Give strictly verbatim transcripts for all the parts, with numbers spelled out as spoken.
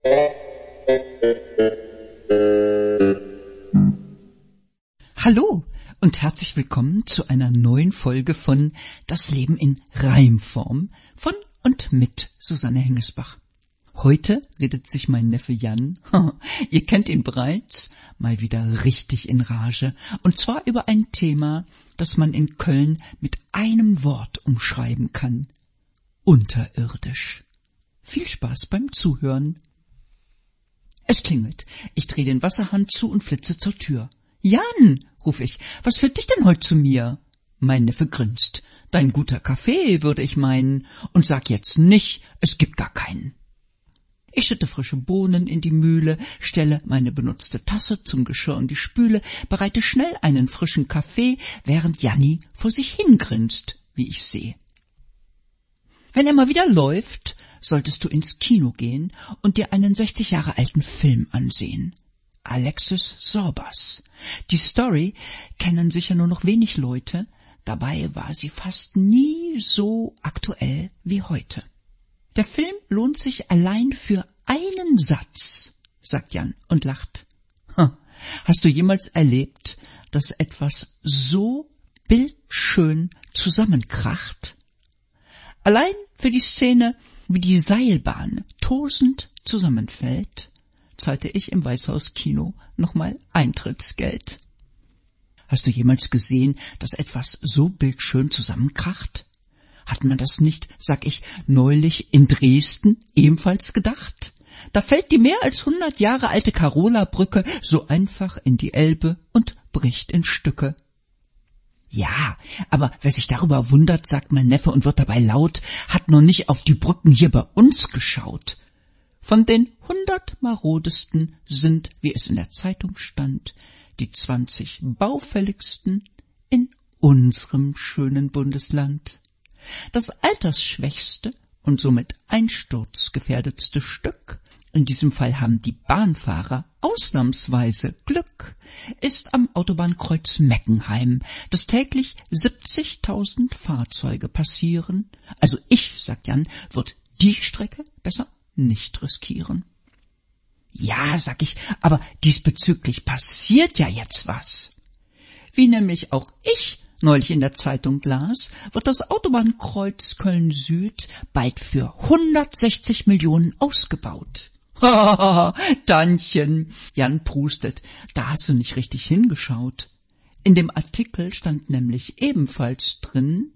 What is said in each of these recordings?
Hallo und herzlich willkommen zu einer neuen Folge von Das Leben in Reimform von und mit Susanne Hengesbach. Heute redet sich mein Neffe Jan, ihr kennt ihn bereits, mal wieder richtig in Rage, und zwar über ein Thema, das man in Köln mit einem Wort umschreiben kann: unterirdisch. Viel Spaß beim Zuhören. Es klingelt. Ich drehe den Wasserhahn zu und flitze zur Tür. »Jan«, ruf ich, »was führt dich denn heute zu mir?« Mein Neffe grinst. »Dein guter Kaffee, würde ich meinen. Und sag jetzt nicht, es gibt gar keinen.« Ich schütte frische Bohnen in die Mühle, stelle meine benutzte Tasse zum Geschirr und die Spüle, bereite schnell einen frischen Kaffee, während Janni vor sich hingrinst, wie ich sehe. Wenn er mal wieder läuft, solltest du ins Kino gehen und dir einen sechzig Jahre alten Film ansehen. Alexis Sorbas. Die Story kennen sicher nur noch wenig Leute, dabei war sie fast nie so aktuell wie heute. Der Film lohnt sich allein für einen Satz, sagt Jan und lacht. Ha, hast du jemals erlebt, dass etwas so bildschön zusammenkracht? Allein für die Szene, wie die Seilbahn tosend zusammenfällt, zahlte ich im Weißhaus-Kino nochmal Eintrittsgeld. Hast du jemals gesehen, dass etwas so bildschön zusammenkracht? Hat man das nicht, sag ich, neulich in Dresden ebenfalls gedacht? Da fällt die mehr als hundert Jahre alte Karola-Brücke so einfach in die Elbe und bricht in Stücke. Ja, aber wer sich darüber wundert, sagt mein Neffe und wird dabei laut, hat noch nicht auf die Brücken hier bei uns geschaut. Von den hundert marodesten sind, wie es in der Zeitung stand, die zwanzig baufälligsten in unserem schönen Bundesland. Das altersschwächste und somit einsturzgefährdetste Stück, in diesem Fall haben die Bahnfahrer ausnahmsweise Glück, ist am Autobahnkreuz Meckenheim, das täglich siebzigtausend Fahrzeuge passieren. Also ich, sagt Jan, wird die Strecke besser nicht riskieren. Ja, sag ich, aber diesbezüglich passiert ja jetzt was. Wie nämlich auch ich neulich in der Zeitung las, wird das Autobahnkreuz Köln-Süd bald für hundertsechzig Millionen ausgebaut. Hahaha, Tantchen, Jan prustet, da hast du nicht richtig hingeschaut. In dem Artikel stand nämlich ebenfalls drin,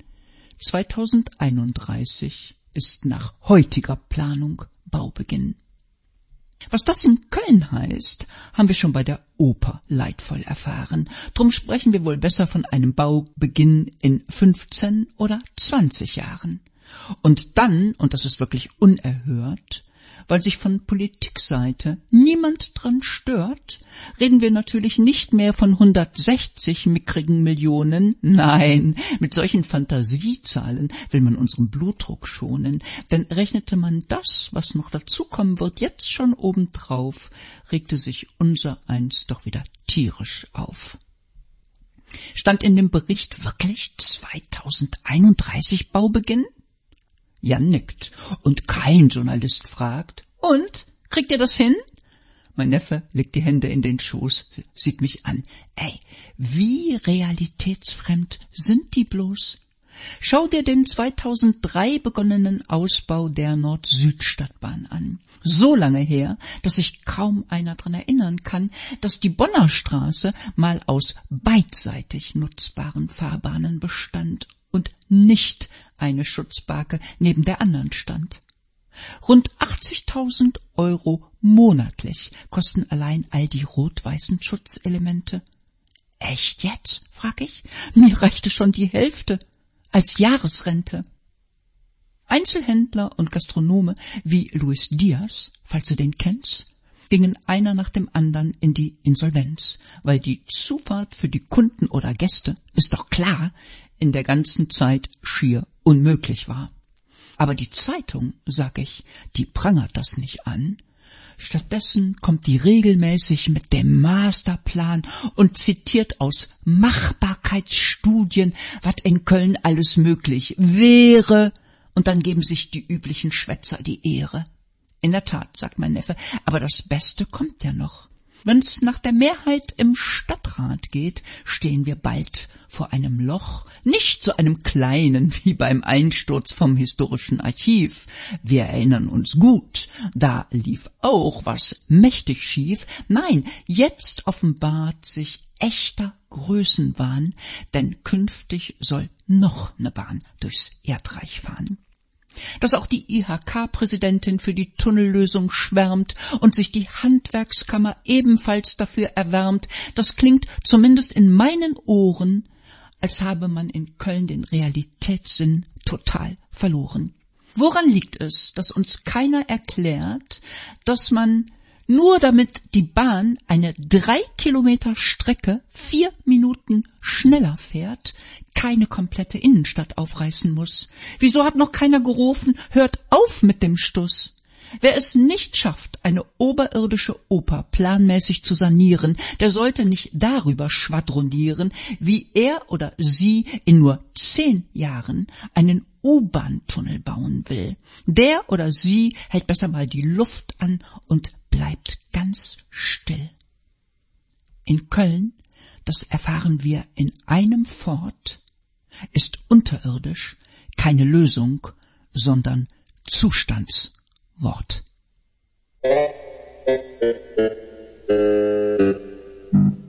zweitausendeinunddreißig ist nach heutiger Planung Baubeginn. Was das in Köln heißt, haben wir schon bei der Oper leidvoll erfahren. Drum sprechen wir wohl besser von einem Baubeginn in fünfzehn oder zwanzig Jahren. Und dann, und das ist wirklich unerhört, weil sich von Politikseite niemand dran stört, reden wir natürlich nicht mehr von hundertsechzig mickrigen Millionen. Nein, mit solchen Fantasiezahlen will man unseren Blutdruck schonen. Denn rechnete man das, was noch dazukommen wird, jetzt schon obendrauf, regte sich unsereins doch wieder tierisch auf. Stand in dem Bericht wirklich zweitausendeinunddreißig Baubeginn? Jan nickt und kein Journalist fragt, und, kriegt ihr das hin? Mein Neffe legt die Hände in den Schoß, sieht mich an. Ey, wie realitätsfremd sind die bloß? Schau dir den zweitausenddrei begonnenen Ausbau der Nord-Süd-Stadtbahn an. So lange her, dass sich kaum einer dran erinnern kann, dass die Bonner Straße mal aus beidseitig nutzbaren Fahrbahnen bestand und nicht eine Schutzbarke neben der anderen stand. Rund achtzigtausend Euro monatlich kosten allein all die rot-weißen Schutzelemente. Echt jetzt, frag ich? Mir reichte schon die Hälfte als Jahresrente. Einzelhändler und Gastronome wie Luis Diaz, falls du den kennst, gingen einer nach dem anderen in die Insolvenz, weil die Zufahrt für die Kunden oder Gäste, ist doch klar, in der ganzen Zeit schier unmöglich war. Aber die Zeitung, sag ich, die prangert das nicht an. Stattdessen kommt die regelmäßig mit dem Masterplan und zitiert aus Machbarkeitsstudien, was in Köln alles möglich wäre, und dann geben sich die üblichen Schwätzer die Ehre. In der Tat, sagt mein Neffe, aber das Beste kommt ja noch. Wenn's nach der Mehrheit im Stadtrat geht, stehen wir bald vor einem Loch, nicht so einem kleinen wie beim Einsturz vom Historischen Archiv. Wir erinnern uns gut, da lief auch was mächtig schief. Nein, jetzt offenbart sich echter Größenwahn, denn künftig soll noch eine Bahn durchs Erdreich fahren. Dass auch die I H K-Präsidentin für die Tunnellösung schwärmt und sich die Handwerkskammer ebenfalls dafür erwärmt, das klingt zumindest in meinen Ohren, als habe man in Köln den Realitätssinn total verloren. Woran liegt es, dass uns keiner erklärt, dass man nur damit die Bahn eine drei Kilometer Strecke vier Minuten schneller fährt, keine komplette Innenstadt aufreißen muss? Wieso hat noch keiner gerufen, hört auf mit dem Stuss? Wer es nicht schafft, eine oberirdische Oper planmäßig zu sanieren, der sollte nicht darüber schwadronieren, wie er oder sie in nur zehn Jahren einen U-Bahn-Tunnel bauen will. Der oder sie hält besser mal die Luft an und bleibt ganz still. In Köln, das erfahren wir in einem Fort, ist unterirdisch keine Lösung, sondern Zustandswort.